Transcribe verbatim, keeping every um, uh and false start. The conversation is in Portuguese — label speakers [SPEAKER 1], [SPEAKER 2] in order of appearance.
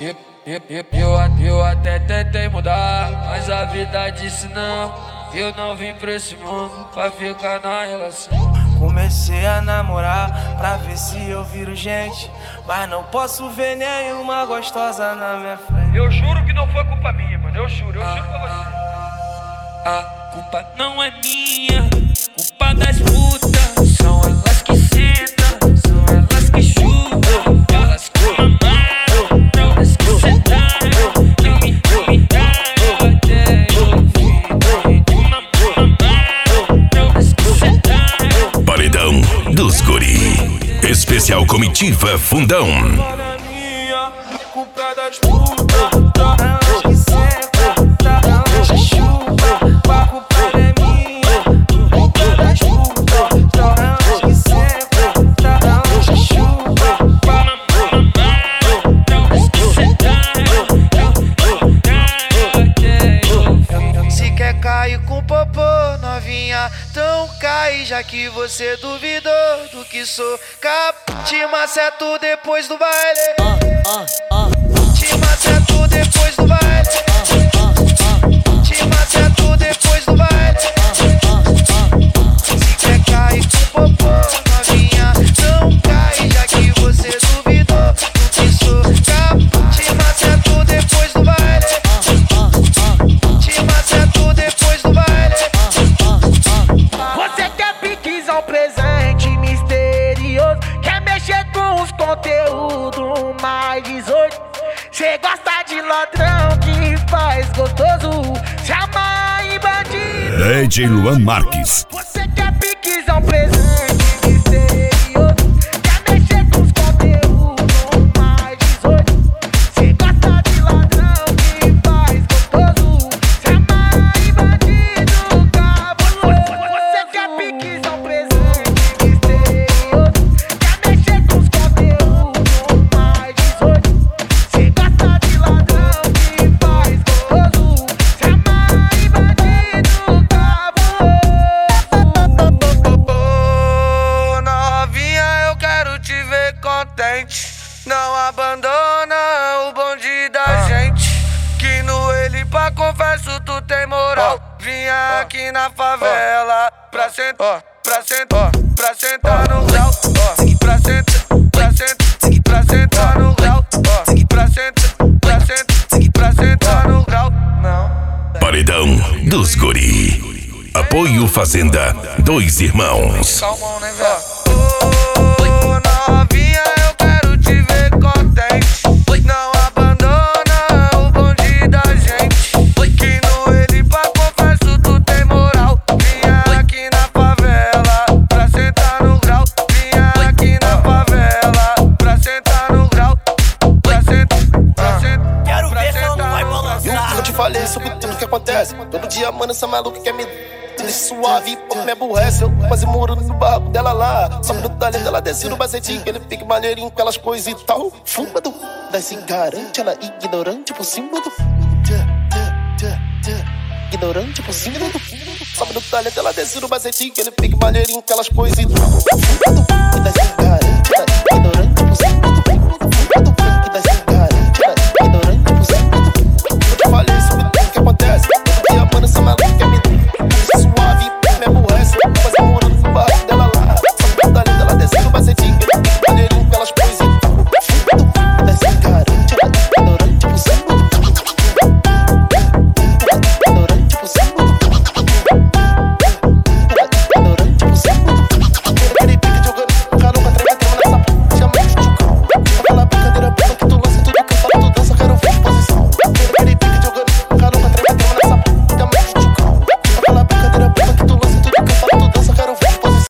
[SPEAKER 1] Eu, eu, eu, eu, eu até tentei mudar, mas a vida disse não. Eu não vim pra esse mundo pra ficar na relação.
[SPEAKER 2] Comecei a namorar pra ver se eu viro gente, mas não posso ver nenhuma gostosa na minha frente.
[SPEAKER 3] Eu juro que não foi culpa minha, mano. Eu juro, eu juro pra você.
[SPEAKER 1] A culpa não é minha, culpa das putas. São elas que sentam, são elas que chutam, elas que mamaram, elas que sentaram, que me duvidaram até eu vi. Mamaram, elas que sentaram.
[SPEAKER 4] Paredão dos Guri. Especial Comitiva Fundão.
[SPEAKER 2] Culpa não é minha, culpa das putas. Elas que sentam, elas que chutam. A culpa não é minha, culpa das putas. Elas que sentam, elas que chutam.
[SPEAKER 5] Se quer cair com popô, novinha, então cai, já que você duvidou do que sou. Cap, te maceto depois do baile. Te maceto depois do baile. Te maceto depois do baile. Se quer cair com popô, novinha, então cai, já que você duvidou do que sou. Cap, te maceto depois do baile. Te maceto depois do baile.
[SPEAKER 6] Você quer piquizar um presente misterioso, quer mexer com os conteúdos mais dezoito. Cê gosta de ladrão que faz gostoso, se amarra em bandido.
[SPEAKER 4] D J Luan Marques.
[SPEAKER 6] Você quer piquizar um presente misterioso, quer mexer com os conteúdos mais dezoito. Cê gosta de ladrão que faz gostoso, se amarra em bandido cabuloso. Você quer piquizar um presente misterioso, quer mexer com os conteúdos mais dezoito. Cê gosta de ladrão que faz gostoso, se amarra em bandido cabuloso.
[SPEAKER 5] Ô, novinha, eu quero te ver contente. Não abandona o bonde da gente, que no ele pra confesso tu tem moral. Vinha aqui na favela pra sentar, pra sentar, pra sentar no grau. Pra sentar, pra sentar, pra sentar no grau. Pra sentar, pra sentar, pra sentar no grau. Não.
[SPEAKER 4] Paredão dos Guri. Apoio Fazenda Dois Irmãos.
[SPEAKER 5] Calmão, né, velho? Ô, novinha, eu quero te ver contente. Não abandona o bonde da gente, que no ele pra confesso tu tem moral. Vinha aqui na favela pra sentar no grau. Vinha aqui na favela pra sentar no grau. Pra sentar, pra sentar.
[SPEAKER 2] Quero ver se ela não vai balançar.
[SPEAKER 7] Eu te falei sobre tudo que acontece. Todo dia, mano, essa maluca quer me suave, pouco me aborrece. Eu quase moro no barco dela lá. Só no talento, ela desce no bacetinho. Ele fica maneirinho com aquelas coisas e tal. Fuma do daí se garante, ela ignorante por cima do ignorante por cima do Sobe no talento, ela desce no bacetinho. Ele fica maneirinho com aquelas coisas e tal. Fuma do daí se garante.